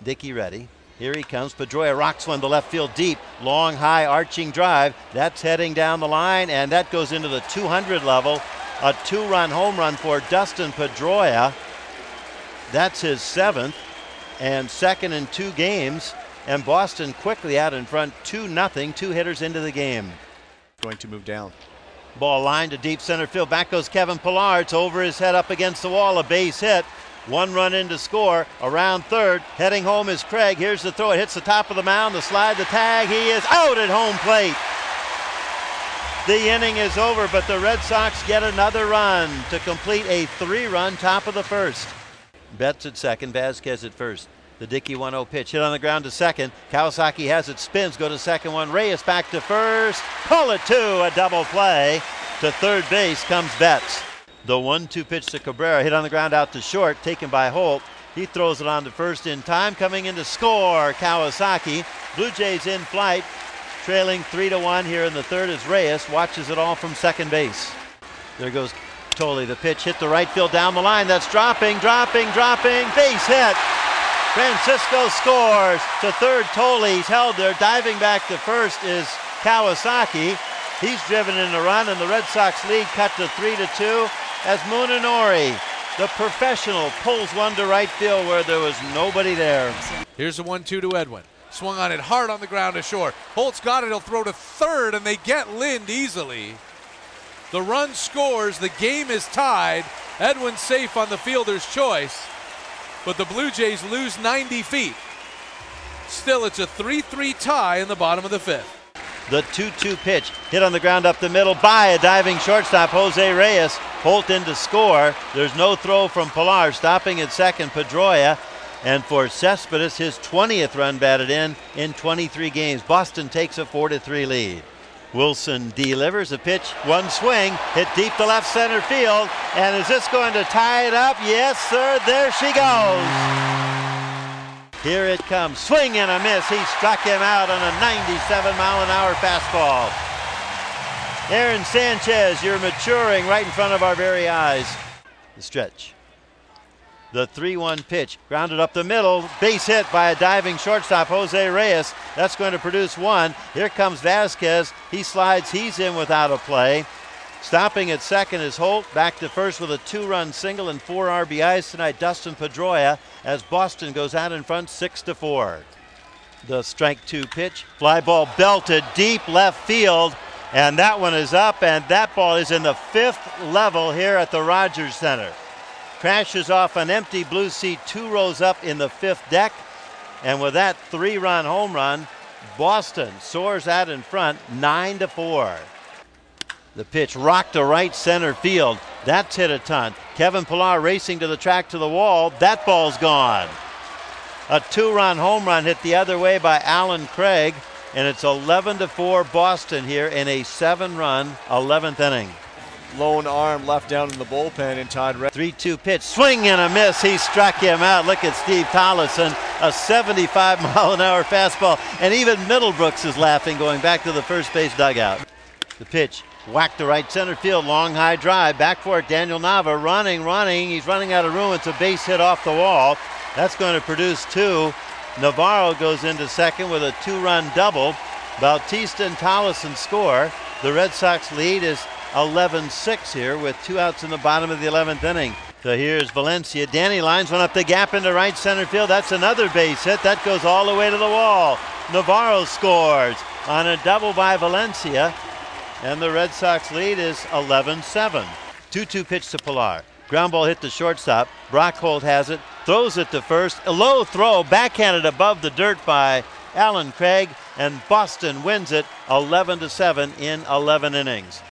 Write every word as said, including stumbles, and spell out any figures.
Dickey ready. Here he comes. Pedroia rocks one to left field deep. Long, high, arching drive. That's heading down the line, and that goes into the two hundred level. A two-run home run for Dustin Pedroia. That's his seventh and second in two games. And Boston quickly out in front, two nothing, two hitters into the game. Going to move down. Ball line to deep center field. Back goes Kevin Pillar. It's over his head up against the wall. A base hit. One run in to score. Around third. Heading home is Craig. Here's the throw. It hits the top of the mound. The slide, the tag. He is out at home plate. The inning is over, but the Red Sox get another run to complete a three-run top of the first. Betts at second. Vasquez at first. The Dickey one oh pitch hit on the ground to second. Kawasaki has it, spins, go to second one. Reyes back to first. Pull it to a double play. To third base comes Betts. The one two pitch to Cabrera hit on the ground out to short, taken by Holt. He throws it on to first in time. Coming in to score, Kawasaki. Blue Jays in flight, trailing three to one here in the third as Reyes watches it all from second base. There goes Thole. The pitch hit the right field down the line. That's dropping, dropping, dropping. Base hit. Francisco scores. To third, Thole. He's held there. Diving back to first is Kawasaki. He's driven in the run, and the Red Sox lead cut to three to two as Munenori, the professional, pulls one to right field where there was nobody there. Here's the one two to Edwin. Swung on it hard on the ground to short. Holt's got it. He'll throw to third, and they get Lind easily. The run scores. The game is tied. Edwin safe on the fielder's choice. But the Blue Jays lose ninety feet. Still, it's a three three tie in the bottom of the fifth. The two two pitch hit on the ground up the middle by a diving shortstop, Jose Reyes. Holt in to score. There's no throw from Pillar. Stopping at second, Pedroia. And for Cespedes, his twentieth run batted in in twenty-three games. Boston takes a four to three lead. Wilson delivers a pitch, one swing, hit deep to left center field. And is this going to tie it up? Yes, sir. There she goes. Here it comes. Swing and a miss. He struck him out on a ninety-seven mile an hour fastball. Aaron Sanchez, you're maturing right in front of our very eyes. The stretch. The three one pitch, grounded up the middle, base hit by a diving shortstop, Jose Reyes. That's going to produce one. Here comes Vasquez. He slides, he's in without a play. Stopping at second is Holt. Back to first with a two-run single and four R B Is tonight, Dustin Pedroia, as Boston goes out in front six to four. The strike two pitch, fly ball belted deep left field, and that one is up, and that ball is in the fifth level here at the Rogers Center. Crashes off an empty blue seat two rows up in the fifth deck. And with that three-run home run, Boston soars out in front nine to four. The pitch rocked to right center field. That's hit a ton. Kevin Pillar racing to the track to the wall. That ball's gone. A two-run home run hit the other way by Alan Craig. And it's eleven to four Boston here in a seven-run eleventh inning. Lone arm left down in the bullpen and Todd Red. three two pitch, swing and a miss. He struck him out. Look at Steve Tollefson, a seventy-five mile an hour fastball. And even Middlebrooks is laughing going back to the first base dugout. The pitch whacked to right center field, long high drive. Back for it, Daniel Nava running, running. He's running out of room. It's a base hit off the wall. That's going to produce two. Navarro goes into second with a two-run double. Bautista and Tollefson score. The Red Sox lead is eleven six here with two outs in the bottom of the eleventh inning. So here's Valencia. Danny lines one up the gap into right center field. That's another base hit. That goes all the way to the wall. Navarro scores on a double by Valencia. And the Red Sox lead is eleven seven. two two pitch to Pillar. Ground ball hit the shortstop. Brock Holt has it. Throws it to first. A low throw. Backhanded above the dirt by Alan Craig. And Boston wins it eleven to seven in eleven innings.